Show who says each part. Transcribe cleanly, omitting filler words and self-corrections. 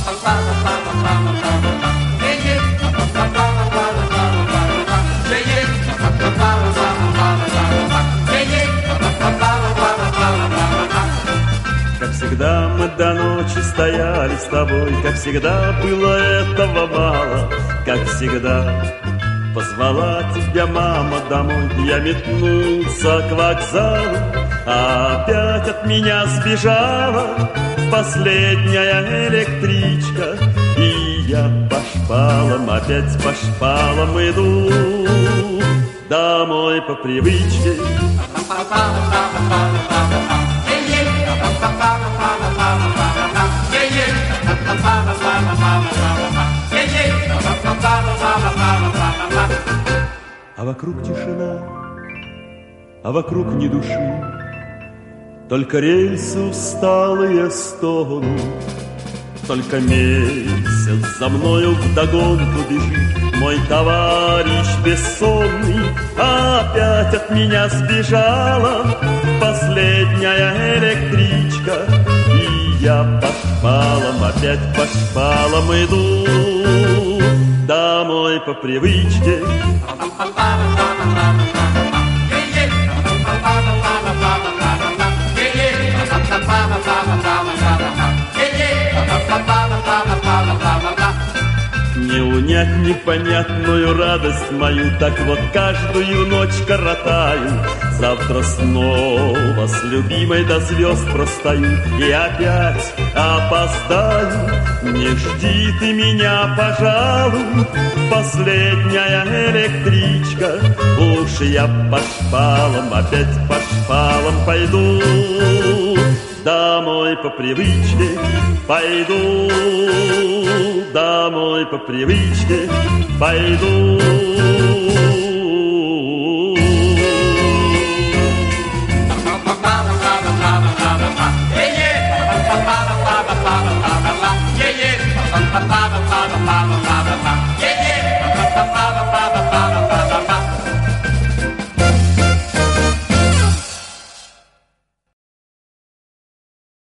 Speaker 1: Как всегда мы до ночи стояли с тобой, как всегда было этого мало, как всегда позвала тебя мама домой. Я метнулся к вокзалу, а опять от меня сбежала последняя электричка. И я по шпалам, опять по шпалам иду домой по привычке. А вокруг тишина, а вокруг ни души, только рельсы усталые стонут, только месяц за мною вдогонку бежит мой товарищ бессонный. Опять от меня сбежала последняя электричка, и я по шпалам, опять по шпалам иду домой по привычке. Не унять непонятную радость мою, так вот каждую ночь коротаю. Завтра снова с любимой до звезд простою и опять опоздаю. Не жди ты меня, пожалуй, последняя электричка. Уж я по шпалам, опять по шпалам пойду домой по привычке, пойду домой по привычке, пойду.
Speaker 2: Yeah, yeah.